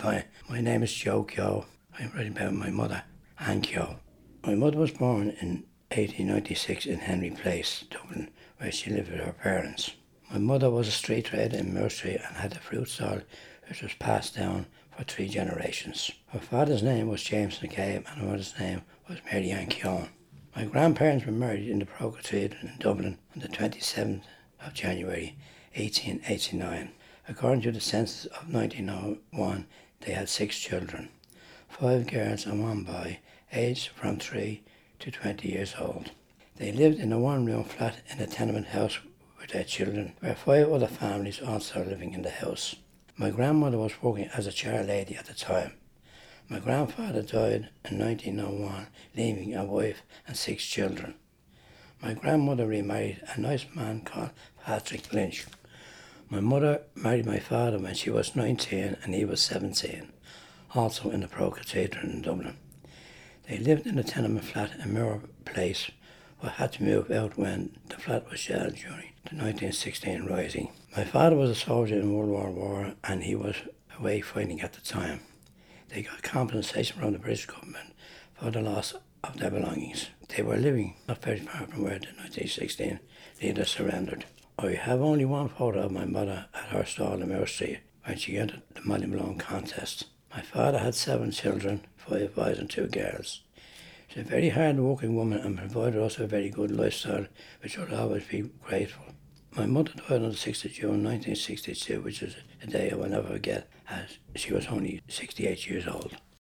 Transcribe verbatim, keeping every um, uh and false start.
Hi, my name is Joe Keogh. I'm writing about my mother, Anne Keogh. My mother was born in eighteen ninety-six in Henry Place, Dublin, where she lived with her parents. My mother was a street trader in Mercy and had a fruit stall which was passed down for three generations. Her father's name was James McCabe and her mother's name was Mary Ann Keogh. My grandparents were married in the Pro Cathedral in Dublin on the twenty-seventh of January eighteen eighty-nine. According to the census of nineteen oh one, they had six children, five girls and one boy, aged from three to twenty years old. They lived in a one-room flat in a tenement house with their children, where five other families also living in the house. My grandmother was working as a chair lady at the time. My grandfather died in nineteen oh one, leaving a wife and six children. My grandmother remarried a nice man called Patrick Lynch. My mother married my father when she was nineteen and he was seventeen, also in the Pro Cathedral in Dublin. They lived in a tenement flat in Mirror Place, but had to move out when the flat was shelled during the nineteen sixteen rising. My father was a soldier in World War One and he was away fighting at the time. They got compensation from the British government for the loss of their belongings. They were living not very far from where the nineteen sixteen leaders surrendered. I have only one photo of my mother at her stall in Mirror Street when she entered the Molly Malone contest. My father had seven children, five boys and two girls. She's a very hard-working woman and provided us a very good lifestyle, which I'll always be grateful. My mother died on the sixth of June nineteen sixty-two, which is a day I will never forget, as she was only sixty-eight years old.